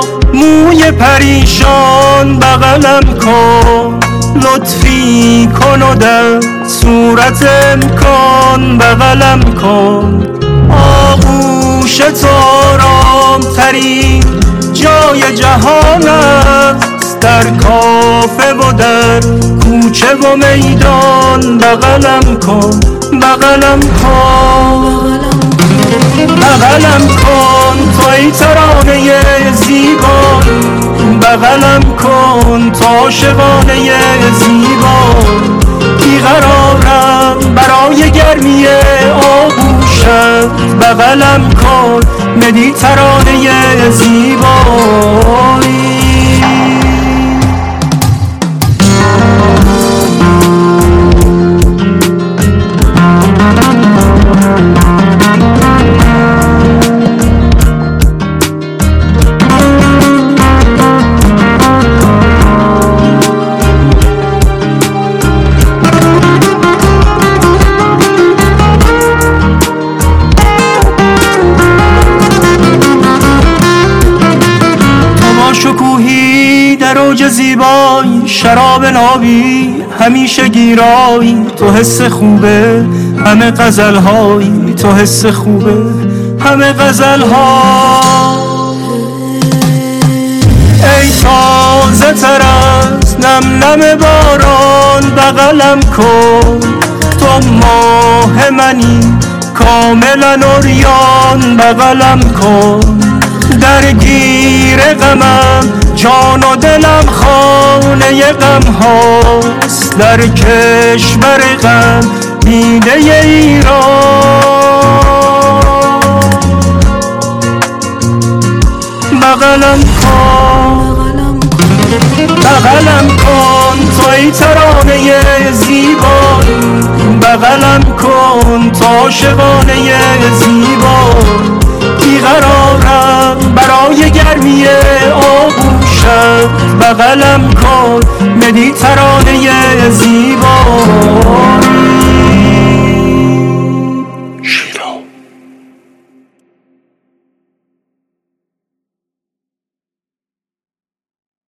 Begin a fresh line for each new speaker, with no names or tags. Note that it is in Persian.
موی پریشان بغلم کن، لطفی کن و در صورت امکان بغلم کن. آغوش تو آرام ترین جای جهان است، در کافه و در کوچه و میدان بغلم کن، بغلم کن، بغلم کن تو ای ترانه زیبا، بغلم کن تا عاشقانه زیبا. بیقرارم برای گرمی آغوشت، بغلم کن مدیترانه زیبایی. شکوهی در اوج زیبایی، شراب نابی همیشه گیرایی. تو حس خوبه همه غزلهایی، تو حس خوبه همه غزلها. ای تازه تر از نم نم باران بغلم کن، تو ماه منی کاملا عریان بغلم کن. درگیر غمم جان و دلم خانه غم هاست، در کشور غم دیده ایران. بغلم کن، بغلم کن تو ای ترانه زیبا، بغلم کن تا عاشقانه زیبا. بیقرارم برای گرمی آغوشت، بغلم کن مدیترانه زیبا.